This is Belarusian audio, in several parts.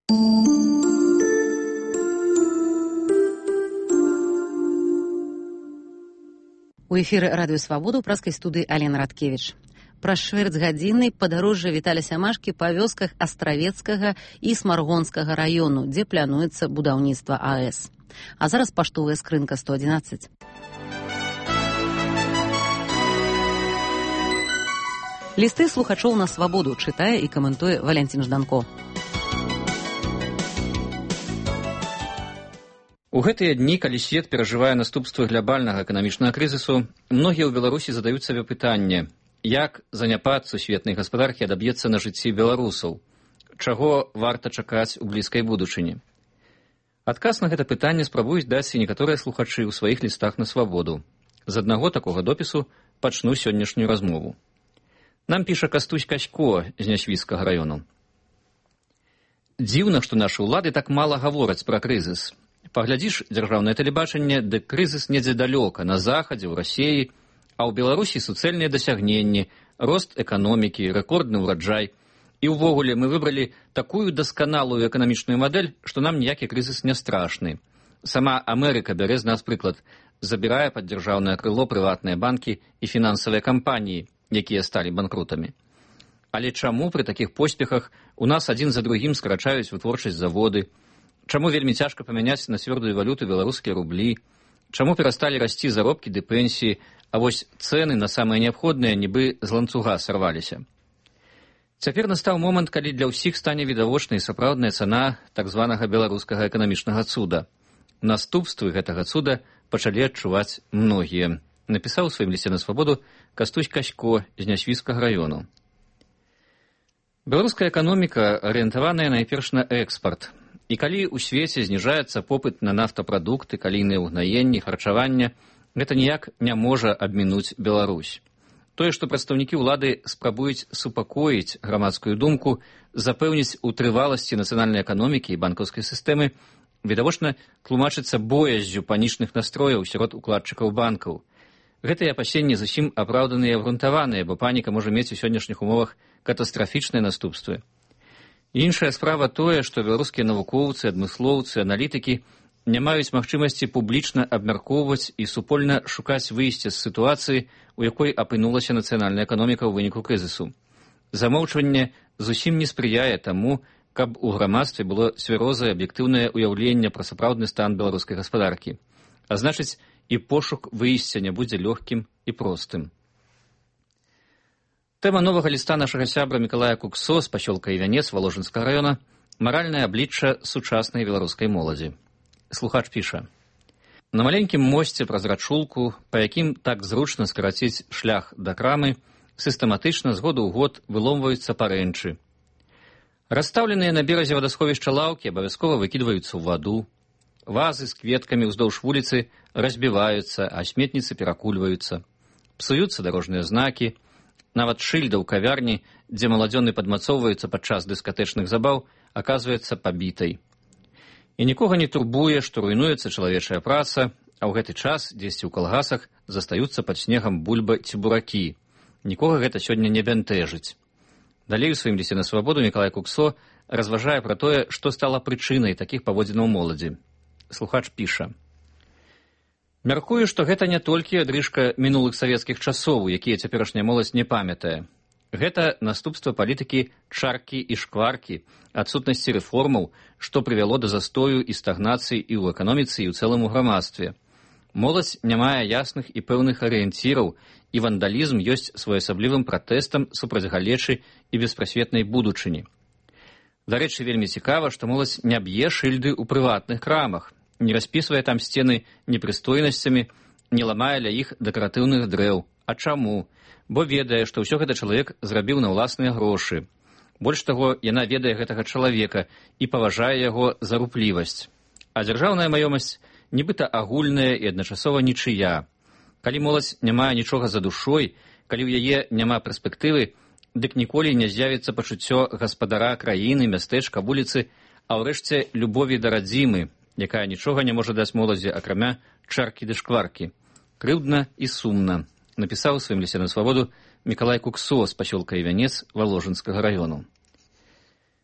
У эфіры радыё Свабода ў праскай студыі Алена Радкевіч. Праз чвэрцьгадзіны падарожжа Віталя Сямашкі па вёсках Астравецкага і Смаргонскага раёну, дзе плануецца будаўніцтва АЭС. А зараз паштовая скрынка 111. Лісты слухачоў на Свабоду чытае і каментуе Валянцін Жданко. У гэтыя дні, калі свет перажывае наступствы глобальнага эканамічнага крызісу, многія ў Беларусі задаюць сабе пытанне, як заняпад сусветнай гаспадаркі адаб'ецца на жыцці беларусаў, чаго варта чакаць у блізкай будучыні. Адказ на гэта пытанне спрабуюць даць і некаторыя слухачы ў сваіх лістах на Свабоду. З аднаго такога допісу пачну сённяшнюю размову. Нам піша Кастусь Касько з Нясвіцкага раёну. Дзіўна, што нашы ўлады так мала гавораць пра крызіс. Паглядзіш дзяржаўнае тэлебачанне, дык крызіс недзе далёка, на захадзе, ў Расіі, а ў Беларусі суцэльныя дасягненні, рост эканомікі, рэкордны ўраджай. І ўвогуле мы выбралі такую дасканалую эканамічную мадэль, што нам ніякі крызіс не страшны. Сама Амерыка бярэ з нас прыклад, забірае пад дзяржаўнае крыло прыватныя банкі і фінансавыя кампаніі, якія сталі банкрутамі. Але чаму пры такіх поспехах у нас адзін за другім скарачаюць вытворчасць заводы? Чаму вельмі цяжка памяняць на цвёрдую валюту беларускія рублі? Чаму перасталі расці заробкі ды пенсіі, а вось цэны на самыя неабходныя нібы з ланцуга сарваліся? Цяпер настаў момант, калі для ўсіх стане відавочнай сапраўдная цана так званага беларускага эканамічнага цуда. Наступствы гэтага цуда пачалі адчуваць многія. Напісаў у сваім лісце на Свабоду Кастусь Касько з Нясвіцкага раёну. Беларуская эканоміка арыентаваная найперш на экспарт. І калі ў свеце зніжаецца попыт на нафтапрадукты, калійныя ўгнаенні, харчавання, гэта ніяк не можа абмінуць Беларусь. Тое, што прадстаўнікі ўлады спрабуюць супакоіць грамадскую думку, запэўніць у трываласці нацыянальнай эканомікі і банкаўскай сістэмы, відавочна тлумачыцца бояззю панічных настрояў сярод укладчыкаў банкаў. Гэтыя апасенні зусім апраўданыя і абгрунтаваныя, бо паніка можа мець у сённяшніх умовах катастрафічныя наступствы. Іншая справа тое, што беларускія навукоўцы, адмыслоўцы, аналітыкі не маюць магчымасці публічна абмяркоўваць і супольна шукаць выйсце з сітуацыі, у якой апынулася нацыянальная эканоміка ў выніку крызісу. Замоўчванне зусім не спрыяе таму, каб у грамадстве было цвярозае аб'ектыўнае ўяўленне пра сапраўдны стан беларускай гаспадаркі. А значыць, і пошук выйсця не будзе лёгкім і простым. Тэма новага ліста нашага сябра Мікалая Куксо з пасёлка Івянец Валожынскага раёна «Маральнае аблічча сучаснай беларускай моладзі». Слухач піша. На маленькім мосце праз рачулку, па якім так зручна скараціць шлях да крамы, сістэматычна з году ў год выломваюцца парэнчы. Расстаўленыя на беразе вадасховішча лаўкі абавязкова выкідваюцца ў ваду. Вазы з кветкамі ўздоўж вуліцы разбіваюцца, а сметніцы перакульваюцца. Псуюцца дарожныя знакі. Нават шыльда ў кавярні, дзе маладзёны падмацоўваюцца падчас дыскатэчных забаў, аказваецца пабітай. І нікога не турбуе, што руйнуецца чалавечая праца, а ў гэты час дзесьці ў калгасах застаюцца пад снегам бульба ці буракі. Нікога гэта сёння не бянтэжыць. Далей у сваім лісце на Свабоду Мікалай Куксо разважае пра тое, што стала прычынай такіх паводзінаў моладзі. Слухач піша. Мяркую, што гэта не толькі адрыжка мінулых савецкіх часоў, якія цяперашняя моладзь не памятае. Гэта наступства палітыкі чаркі і шкваркі, адсутнасці рэформаў, што прывяло да застою і стагнацыі і ў эканоміцы, і ў цэлым у грамадстве. Моладзь не мае ясных і пэўных арыенціраў, і вандалізм ёсць своеасаблівым пратэстам супраць галечы і беспрасветнай будучыні. Дарэчы, вельмі цікава, што моладзь не б'е шыльды ў прыватных крамах, не распісвае там сцены непрыстойнасцямі, не ламае ля іх дэкаратыўных дрэў. А чаму? Бо ведае, што ўсё гэта чалавек зрабіў на ўласныя грошы. Больш таго, яна ведае гэтага чалавека і паважае яго за руплівасць. А дзяржаўная маёмасць нібыта агульная і адначасова нічыя. Калі моладзь не мае нічога за душой, калі ў яе няма перспектывы, дык ніколі не з'явіцца пачуццё гаспадара краіны, мястэчка, вуліцы, а ўрэшце любові да радзімы, якая нічога не можа даць моладзі, акрамя чаркі ды шкваркі. Крыўдна і сумна, напісаў у сваім лісце на Свабоду Мікалай Куксо з пасёлка Івянец Валожынскага раёну.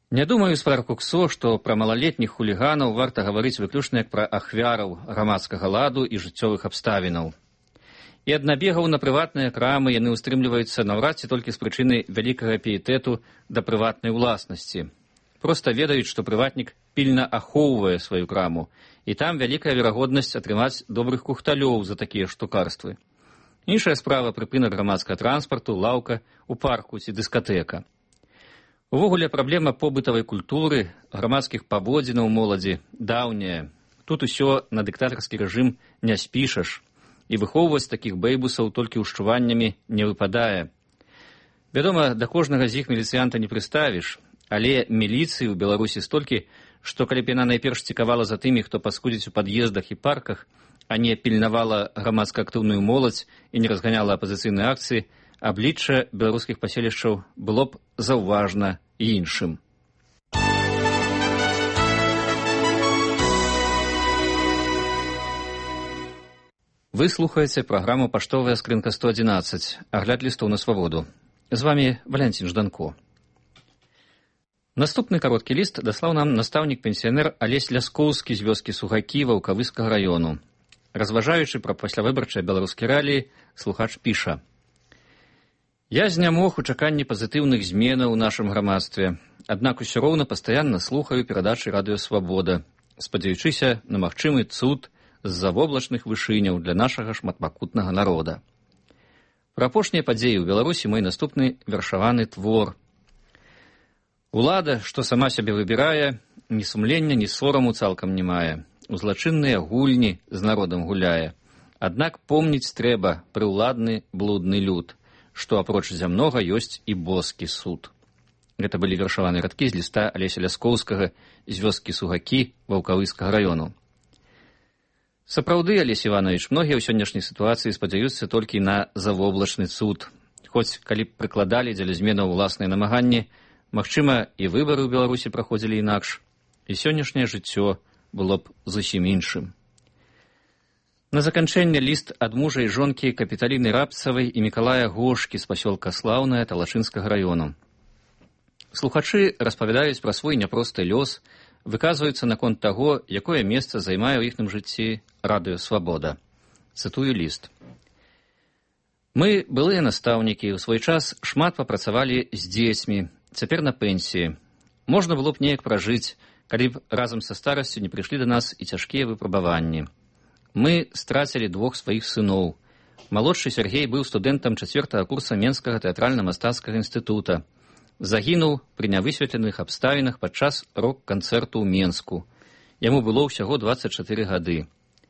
Не думаю, спадар Куксо, што пра малалетніх хуліганаў варта гаварыць выключна як пра ахвяраў грамадскага ладу і жыццёвых абставінаў. І ад набегаў на прыватныя крамы яны ўстрымліваюцца наўрад ці толькі з прычыны вялікага піетэту да прыватнай уласнасці. Проста ведаюць, што прыватнік пільна ахоўвае сваю краму, і там вялікая верагоднасць атрымаць добрых кухталёў за такія штукарствы. Іншая справа — прыпынак грамадскага транспарту, лаўка, у парку ці дыскатэка. Увогуле праблема побытавай культуры, грамадскіх паводзінаў моладзі даўняя. Тут усё на дыктатарскі рэжым не спішаш, і выхоўваць такіх бэйбусаў толькі ўшчуваннямі не выпадае. Вядома, да кожнага з іх міліцыянта не прыставіш, але міліцыі ў Беларусі столькі, што калі б яна найперш цікавала за тымі, хто паскудзіць у пад'ездах і парках, а не пільнавала грамадска-актыўную моладзь і не разганяла апазіцыйныя акцыі, аблічча беларускіх паселішчаў было б заўважна і іншым. Вы слухаеце праграму «Паштовая скрынка 111», агляд лістоў на свабоду. З вамі Валянцін Жданко. Наступны кароткі ліст даслаў нам настаўнік-пенсіянер Алесь Ляскоўскі з вёскі Сугакі Ваўкавыскага раёну. Разважаючы пра паслявыбарчыя беларускія рэаліі, слухач піша: «Я знямог у чаканні пазітыўных зменаў у нашым грамадстве, аднак усё роўна пастаянна слухаю перадачы радыё «Свабода», спадзяючыся на магчымы цуд з-за воблачных вышыняў для нашага шматпакутнага народа. Пра апошнія падзеі ў Беларусі мой наступны вершаваны твор. Улада, што сама сябе выбірае, ні сумлення, ні сораму цалкам не мае. У злачынныя гульні з народам гуляе. Аднак помніць трэба прыўладны блудны люд, што апроч зямнога ёсць і боскі суд». Гэта былі вершаваныя радкі з ліста Алеся Ляскоўскага з вёскі Сугакі Ваўкавыскага раёну. Сапраўды, Алесь Іванович, многія ў сённяшняй сітуацыі спадзяюцца толькі на завоблачны цуд. Хоць, калі б прыкладалі дзеля зменаў уласныя намаганні, магчыма, і выбары ў Беларусі праходзілі інакш, і сённяшняе жыццё было б зусім іншым. На заканчэнне ліст ад мужа і жонкі Капіталіны Рабцавай і Мікалая Гошкі з пасёлка Слаўнае Талачынскага раёну. Слухачы распавядаюць пра свой няпросты лёс, выказваюцца наконт таго, якое месца займае ў іхным жыцці радыё «Свабода». Цытую ліст. «Мы, былыя настаўнікі, у свой час шмат папрацавалі з дзецьмі, цяпер на пенсіі. Можна было б неяк пражыць, калі б разам са старасцю не прыйшлі да нас і цяжкія выпрабаванні. Мы страцілі 2 сваіх сыноў. Малодшы Сергей быў студэнтам 4-го курса Менскага тэатральна-мастацкага інстытута. Загінуў пры нявысветленых абставінах падчас рок-канцэрту ў Менску. Яму было ўсяго 24 гады.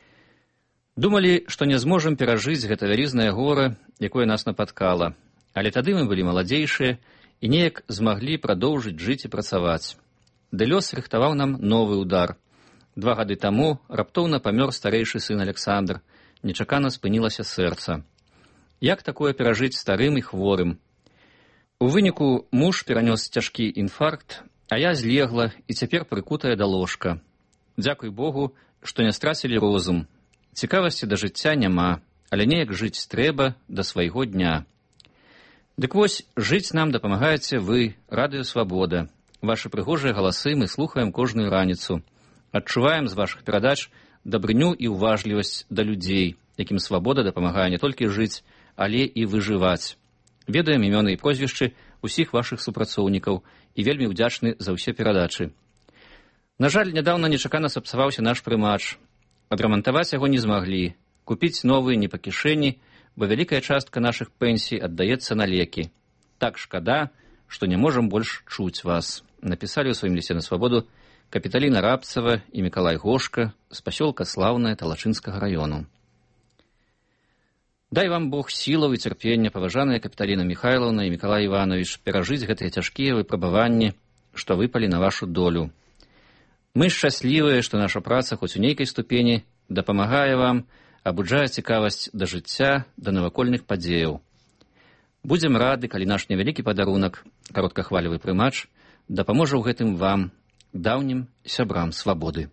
Думалі, што не зможам перажыць гэта вялізнае гора, якое нас напаткала. Але тады мы былі маладзейшыя і неяк змаглі прадоўжыць жыць і працаваць. Ды лёс рыхтаваў нам новы удар. 2 гады таму раптоўна памёр старэйшы сын Александр. Нечакана спынілася сэрца. Як такое перажыць старым і хворым? У выніку муж перанёс цяжкі інфаркт, а я злегла і цяпер прыкутая да ложка. Дзякуй Богу, што не страцілі розум. Цікавасці да жыцця няма, але неяк жыць трэба да свайго дня. Дык вось, жыць нам дапамагаеце вы, радыё «Свабода». Вашы прыгожыя галасы мы слухаем кожную раніцу. Адчуваем з вашых перадач дабрыню і ўважлівасць да людзей, якім свабода дапамагае не толькі жыць, але і выжываць. Ведаем імёны і прозвішчы ўсіх вашых супрацоўнікаў і вельмі ўдзячны за ўсе перадачы. На жаль, нядаўна нечакана сапсаваўся наш прымач. Адрамантаваць яго не змаглі, купіць новы не па кішэні, бо вялікая частка нашых пенсій аддаецца на лекі. Так шкада, што не можам больш чуць вас. Напісалі ў сваім лісце на свабоду Капіталіна Рабцава і Мікалай Гошка з пасёлка Слаўнае Талачынскага раёну. Дай вам Бог сілаў і цярпення, паважаныя Капіталіна Міхайлаўна і Мікалай Іванович, перажыць гэтыя цяжкія выпрабаванні, што выпалі на вашу долю. Мы шчаслівыя, што наша праца хоць у нейкай ступені дапамагае вам, абуджае цікавасць да жыцця, да навакольных падзеяў. Будзем рады, калі наш невялікі падарунак, кароткахвалевы прымач, дапаможа ў гэтым вам, даўнім сябрам свабоды.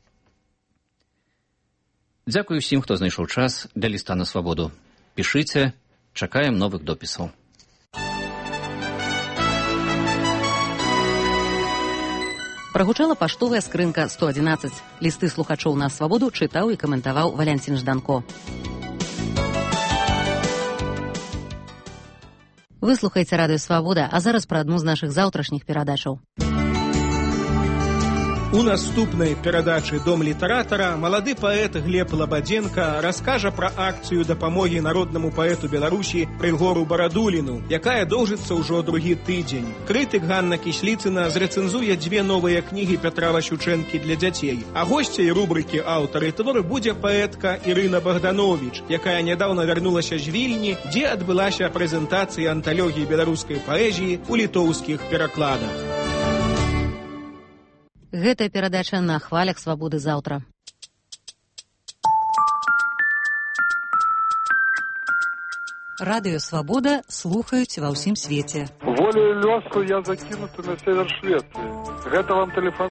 Дзякуй усім, хто знайшоў час для ліста на свабоду. Пішыце, чакаем новых допісаў. Прагучала паштовая скрынка 111. Лісты слухачоў на свабоду чытаў і каментаваў Валянцін Жданко. Вы слухаеце радыё Свабода, а зараз пра адну з нашых заўтрашніх перадачаў. У наступнай перадачы «Дом літаратара» малады паэт Глеб Лабадзенка раскажа пра акцыю дапамогі народнаму паэту Беларусі Рыгору Барадуліну, якая доўжыцца ўжо другі тыдзень. Крытык Ганна Кісліцына зрэцэнзуе 2 новыя кнігі Пятра Васючэнкі для дзяцей. А госцяй рубрыкі «Аўтары твору» будзе паэтка Ірына Богданович, якая нядаўна вярнулася з Вільні, дзе адбылася прэзентацыя анталогіі беларускай паэзіі ў літоўскіх перакладах. Гэтая перадача на хвалях свабоды заўтра. Радыё Свабода слухаюць ва ўсім свеце. Волею лёсу я закінуты на север Швецыі. Гэта вам тэлефон